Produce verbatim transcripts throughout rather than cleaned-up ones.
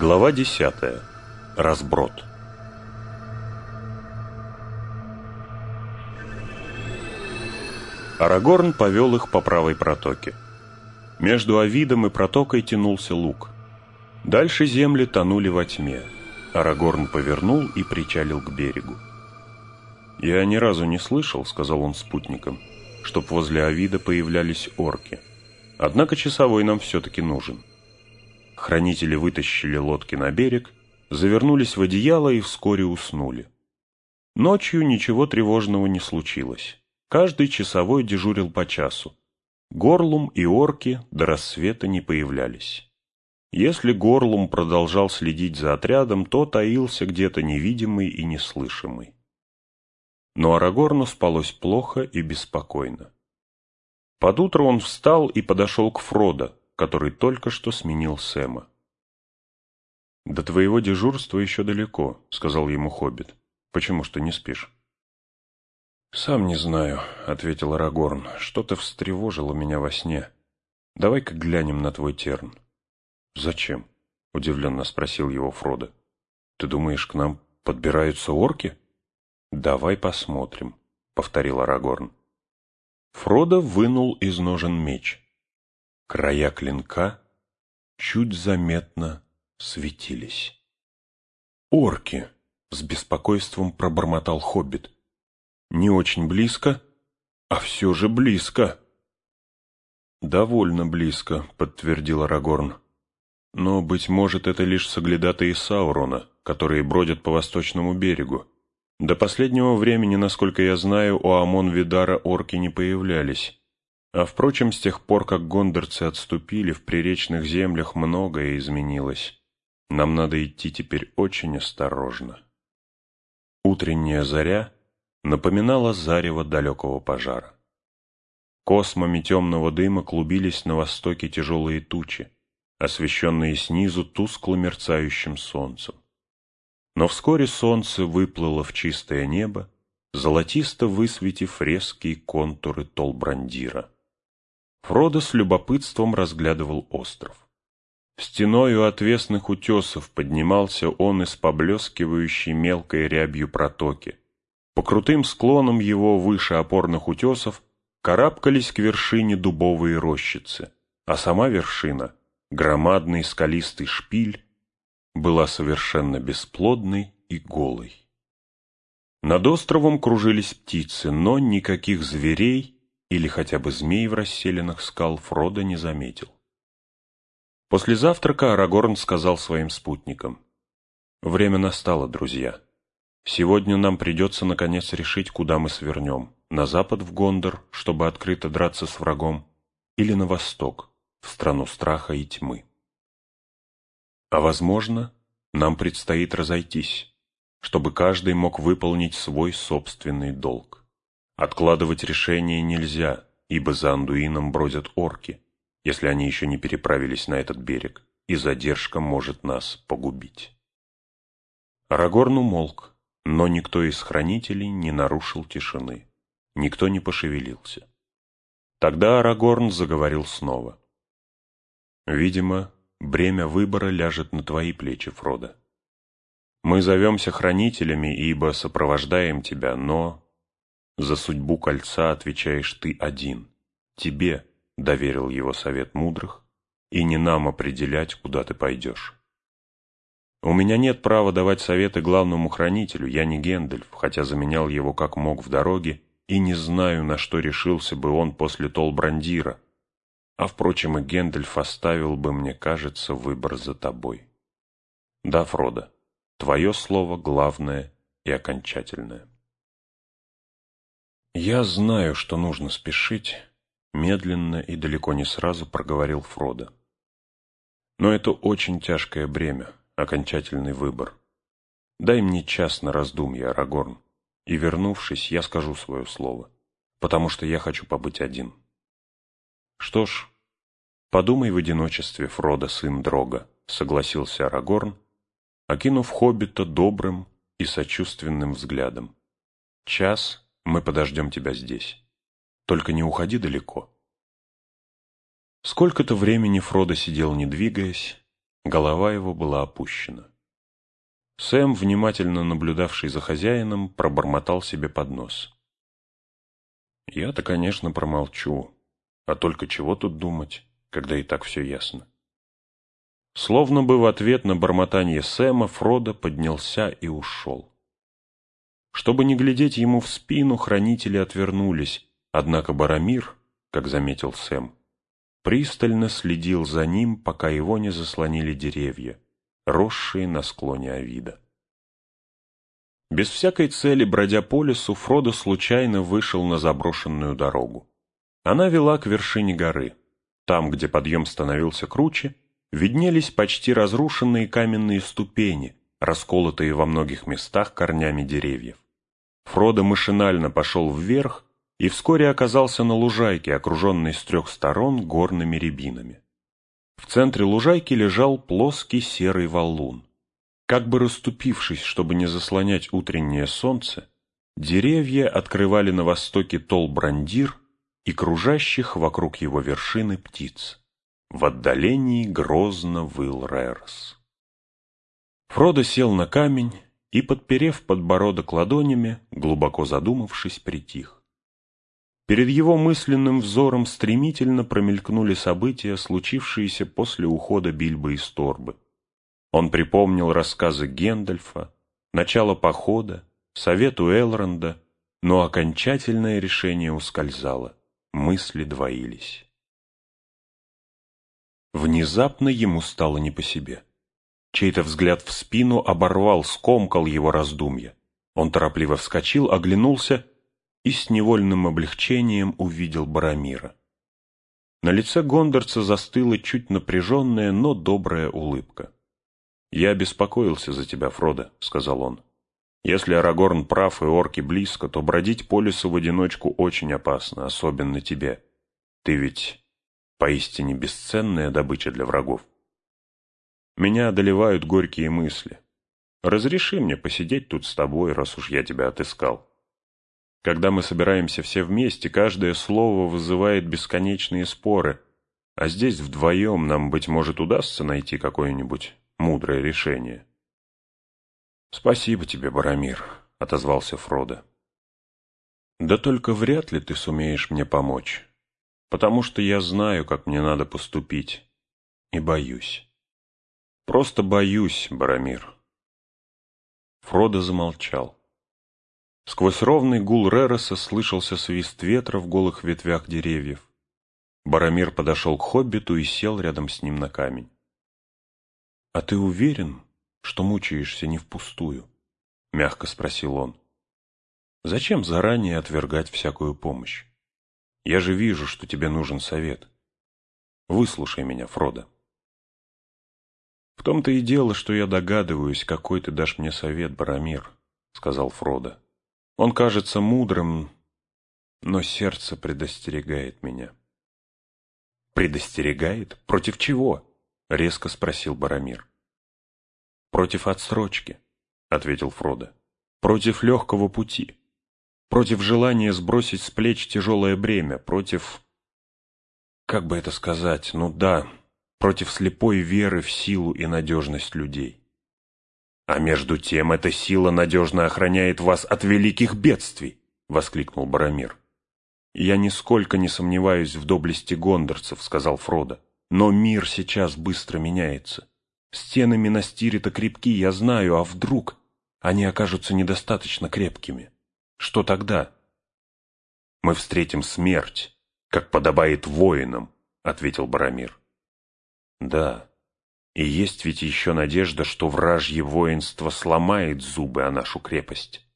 Глава десятая. Разброд. Арагорн повел их по правой протоке. Между Овидом и протокой тянулся луг. Дальше земли тонули во тьме. Арагорн повернул и причалил к берегу. «Я ни разу не слышал, — сказал он спутникам, — чтоб возле Овида появлялись орки. Однако часовой нам все-таки нужен». Хранители вытащили лодки на берег, завернулись в одеяло и вскоре уснули. Ночью ничего тревожного не случилось. Каждый часовой дежурил по часу. Горлум и орки до рассвета не появлялись. Если Горлум продолжал следить за отрядом, то таился где-то невидимый и неслышимый. Но Арагорну спалось плохо и беспокойно. Под утро он встал и подошел к Фродо, который только что сменил Сэма. «До твоего дежурства еще далеко», — сказал ему хоббит. «Почему ж ты не спишь?» «Сам не знаю», — ответил Арагорн. «Что-то встревожило меня во сне. Давай-ка глянем на твой терн». «Зачем?» — удивленно спросил его Фродо. «Ты думаешь, к нам подбираются орки?» «Давай посмотрим», — повторил Арагорн. Фродо вынул из ножен меч. Края клинка чуть заметно светились. «Орки!» — с беспокойством пробормотал хоббит. «Не очень близко, а все же близко». «Довольно близко», — подтвердил Арагорн. «Но, быть может, это лишь соглядатые Саурона, которые бродят по восточному берегу. До последнего времени, насколько я знаю, у Амон-Видара орки не появлялись. А, впрочем, с тех пор, как гондорцы отступили, в приречных землях многое изменилось. Нам надо идти теперь очень осторожно». Утренняя заря напоминала зарево далекого пожара. Космами темного дыма клубились на востоке тяжелые тучи, освещенные снизу тускло мерцающим солнцем. Но вскоре солнце выплыло в чистое небо, золотисто высветив резкие контуры Толбрандира. Фродо с любопытством разглядывал остров. Стеною отвесных утесов поднимался он из поблескивающей мелкой рябью протоки. По крутым склонам его выше опорных утесов карабкались к вершине дубовые рощицы, а сама вершина, громадный скалистый шпиль, была совершенно бесплодной и голой. Над островом кружились птицы, но никаких зверей или хотя бы змей в расселенных скал Фродо не заметил. После завтрака Арагорн сказал своим спутникам: «Время настало, друзья. Сегодня нам придется наконец решить, куда мы свернем: на запад в Гондор, чтобы открыто драться с врагом, или на восток, в страну страха и тьмы. А возможно, нам предстоит разойтись, чтобы каждый мог выполнить свой собственный долг. Откладывать решение нельзя, ибо за Андуином бродят орки, если они еще не переправились на этот берег, и задержка может нас погубить». Арагорн умолк, но никто из хранителей не нарушил тишины, никто не пошевелился. Тогда Арагорн заговорил снова. «Видимо, бремя выбора ляжет на твои плечи, Фродо. Мы зовемся хранителями, ибо сопровождаем тебя, но за судьбу кольца отвечаешь ты один. Тебе доверил его совет мудрых, и не нам определять, куда ты пойдешь. У меня нет права давать советы главному хранителю, я не Гэндальф, хотя заменял его как мог в дороге, и не знаю, на что решился бы он после Толбрандира. А, впрочем, и Гэндальф оставил бы, мне кажется, выбор за тобой. Да, Фродо, твое слово главное и окончательное». «Я знаю, что нужно спешить», — медленно и далеко не сразу проговорил Фродо. «Но это очень тяжкое бремя, окончательный выбор. Дай мне час на раздумье, Арагорн, и, вернувшись, я скажу свое слово, потому что я хочу побыть один». «Что ж, подумай в одиночестве, Фродо, сын Дрога», — согласился Арагорн, окинув хоббита добрым и сочувственным взглядом. «Час мы подождем тебя здесь. Только не уходи далеко». Сколько-то времени Фродо сидел, не двигаясь, Голова его была опущена. Сэм, внимательно наблюдавший за хозяином, пробормотал себе под нос. «Я-то, конечно, промолчу, а только чего тут думать, когда и так все ясно». Словно бы в ответ на бормотание Сэма, Фродо поднялся и ушел. Чтобы не глядеть ему в спину, хранители отвернулись, однако Боромир, как заметил Сэм, пристально следил за ним, пока его не заслонили деревья, росшие на склоне Авида. Без всякой цели, бродя по лесу, Фродо случайно вышел на заброшенную дорогу. Она вела к вершине горы. Там, где подъем становился круче, виднелись почти разрушенные каменные ступени, расколотые во многих местах корнями деревьев. Фродо машинально пошел вверх и вскоре оказался на лужайке, окруженной с трех сторон горными рябинами. В центре лужайки лежал плоский серый валун. Как бы расступившись, чтобы не заслонять утреннее солнце, деревья открывали на востоке Тол-Брандир и кружащих вокруг его вершины птиц. В отдалении грозно выл Рерс. Фродо сел на камень и, подперев подбородок ладонями, глубоко задумавшись, притих. Перед его мысленным взором стремительно промелькнули события, случившиеся после ухода Бильбо из торбы. Он припомнил рассказы Гендальфа, начало похода, совет у Элронда, но окончательное решение ускользало, мысли двоились. Внезапно ему стало не по себе. Чей-то взгляд в спину оборвал, скомкал его раздумья. Он торопливо вскочил, оглянулся и с невольным облегчением увидел Боромира. На лице гондорца застыла чуть напряженная, но добрая улыбка. «Я беспокоился за тебя, Фродо», — сказал он. «Если Арагорн прав и орки близко, то бродить по лесу в одиночку очень опасно, особенно тебе. Ты ведь поистине бесценная добыча для врагов. Меня одолевают горькие мысли. Разреши мне посидеть тут с тобой, раз уж я тебя отыскал. Когда мы собираемся все вместе, каждое слово вызывает бесконечные споры, а здесь вдвоем нам, быть может, удастся найти какое-нибудь мудрое решение». «Спасибо тебе, Боромир», — отозвался Фродо. «Да только вряд ли ты сумеешь мне помочь, потому что я знаю, как мне надо поступить, и боюсь. Просто боюсь, Боромир». Фродо замолчал. Сквозь ровный гул Рероса слышался свист ветра в голых ветвях деревьев. Боромир подошел к хоббиту и сел рядом с ним на камень. «А ты уверен, что мучаешься не впустую?» — мягко спросил он. «Зачем заранее отвергать всякую помощь? Я же вижу, что тебе нужен совет. Выслушай меня, Фродо». «В том-то и дело, что я догадываюсь, какой ты дашь мне совет, Боромир», — сказал Фродо. «Он кажется мудрым, но сердце предостерегает меня». «Предостерегает? Против чего?» — резко спросил Боромир. «Против отсрочки», — ответил Фродо. «Против легкого пути. Против желания сбросить с плеч тяжелое бремя. Против... Как бы это сказать? Ну да, против слепой веры в силу и надежность людей». «А между тем эта сила надежно охраняет вас от великих бедствий», — воскликнул Боромир. «Я нисколько не сомневаюсь в доблести гондорцев», — сказал Фродо. «Но мир сейчас быстро меняется. Стены Минастирита крепки, я знаю, а вдруг они окажутся недостаточно крепкими? Что тогда?» «Мы встретим смерть, как подобает воинам», — ответил Боромир. «Да, и есть ведь еще надежда, что вражье воинство сломает зубы о нашу крепость».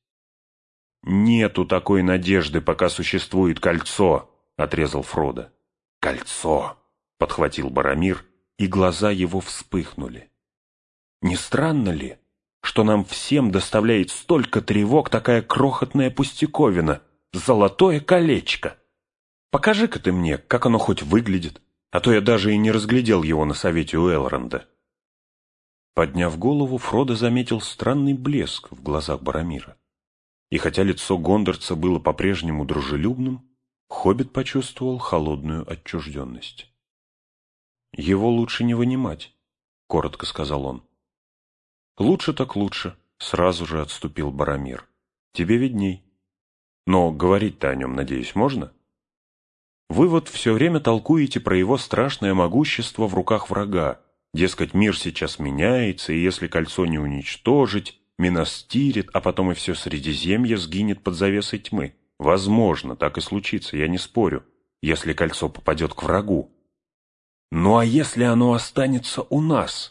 «Нету такой надежды, пока существует кольцо», — отрезал Фродо. «Кольцо», — подхватил Боромир, и глаза его вспыхнули. «Не странно ли, что нам всем доставляет столько тревог такая крохотная пустяковина — золотое колечко? Покажи-ка ты мне, как оно хоть выглядит, а то я даже и не разглядел его на совете у Элронда». Подняв голову, Фродо заметил странный блеск в глазах Боромира. И хотя лицо гондорца было по-прежнему дружелюбным, хоббит почувствовал холодную отчужденность. «Его лучше не вынимать», коротко сказал он. «Лучше так лучше», — сразу же отступил Барамир. «Тебе видней. Но говорить-то о нем, надеюсь, можно? Вы вот все время толкуете про его страшное могущество в руках врага. Дескать, мир сейчас меняется, и если кольцо не уничтожить, Минастирит, а потом и все Средиземье сгинет под завесой тьмы. Возможно, так и случится, я не спорю, если кольцо попадет к врагу. Ну а если оно останется у нас?»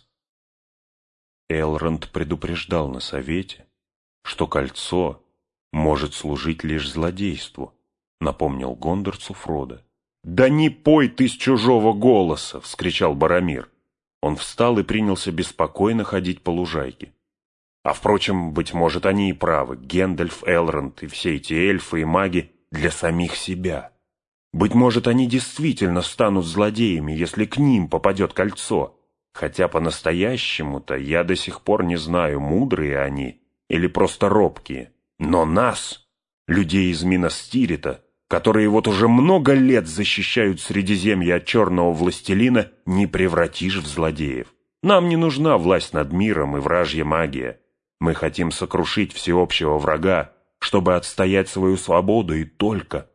Элронд предупреждал на совете, что кольцо может служить лишь злодейству, напомнил гондорцу Фродо. «Да не пой ты с чужого голоса!» — вскричал Барамир. Он встал и принялся беспокойно ходить по лужайке. А впрочем, быть может, они и правы, Гендальф, Элронд и все эти эльфы и маги для самих себя. Быть может, они действительно станут злодеями, если к ним попадет кольцо. Хотя по-настоящему-то я до сих пор не знаю, мудрые они или просто робкие. Но нас, людей из Минастирита, которые вот уже много лет защищают Средиземье от черного властелина, не превратишь в злодеев. Нам не нужна власть над миром и вражья магия. Мы хотим сокрушить всеобщего врага, чтобы отстоять свою свободу и только.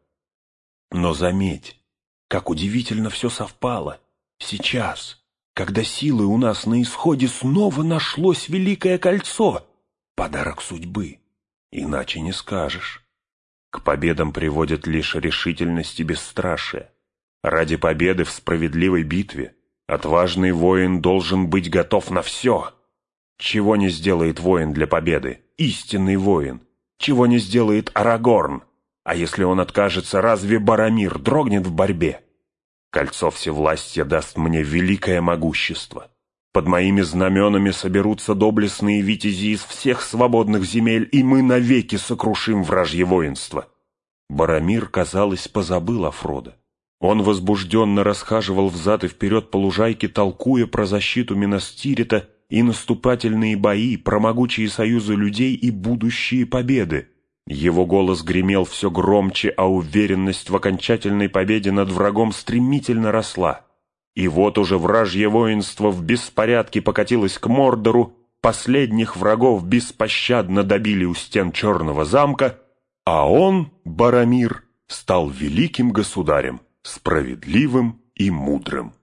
Но заметь, как удивительно все совпало. Сейчас, когда силы у нас на исходе, снова нашлось Великое Кольцо. Подарок судьбы. Иначе не скажешь. К победам приводят лишь решительность и бесстрашие. Ради победы в справедливой битве отважный воин должен быть готов на все. Чего не сделает воин для победы? Истинный воин. Чего не сделает Арагорн? А если он откажется, разве Барамир дрогнет в борьбе? Кольцо всевластья даст мне великое могущество. Под моими знаменами соберутся доблестные витязи из всех свободных земель, и мы навеки сокрушим вражье воинство. Барамир, казалось, позабыл о Фродо. Он возбужденно расхаживал взад и вперед по лужайке, толкуя про защиту Минастирита и наступательные бои, про могучие союзы людей и будущие победы. Его голос гремел все громче, а уверенность в окончательной победе над врагом стремительно росла. И вот уже вражье воинство в беспорядке покатилось к Мордору, последних врагов беспощадно добили у стен Черного замка, а он, Барамир, стал великим государем, справедливым и мудрым.